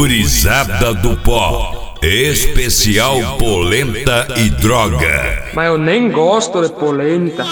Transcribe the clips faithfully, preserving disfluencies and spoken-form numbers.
Gurizada do Pó, especial polenta e droga. Mas eu nem gosto de polenta.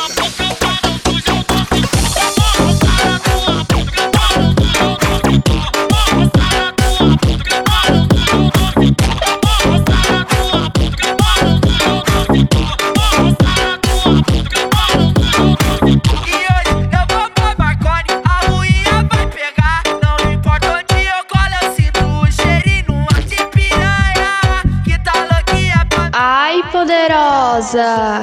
Ai, poderosa!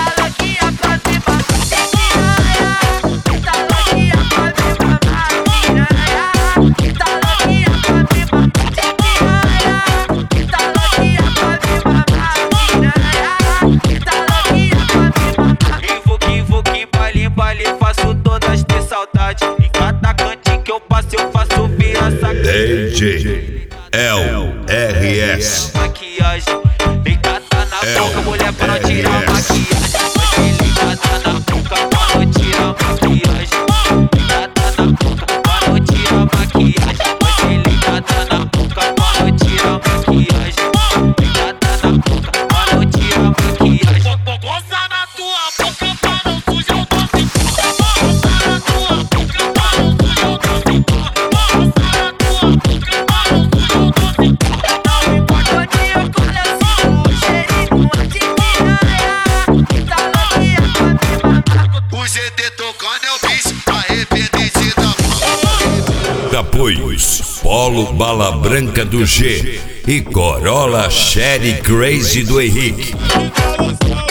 Invoque, baile, baile, faço todas ter saudade. Em cada cantinho que eu passo, eu faço virar sacanagem. D J L R S. Maquiagem, ligada na boca, mulher, pra não tirar maquiagem. Ligada na boca, pra não tirar maquiagem. Ligada na boca, pra não tirar maquiagem. Ligada na boca, pra não tirar maquiagem. Ligada na boca, pra não tirar maquiagem. Goza na tua boca, pra não sujar o doce. Goza na tua boca, pra não sujar o doce. Goza na tua boca, pra não sujar o doce. Não importa onde eu conheço o cheirinho de piranha. Que tá louquinha pra me matar. O G D tocando é o bicho, arrependente da Capuz, Polo Bala Branca do G e Corolla Cherry Crazy do Henrique.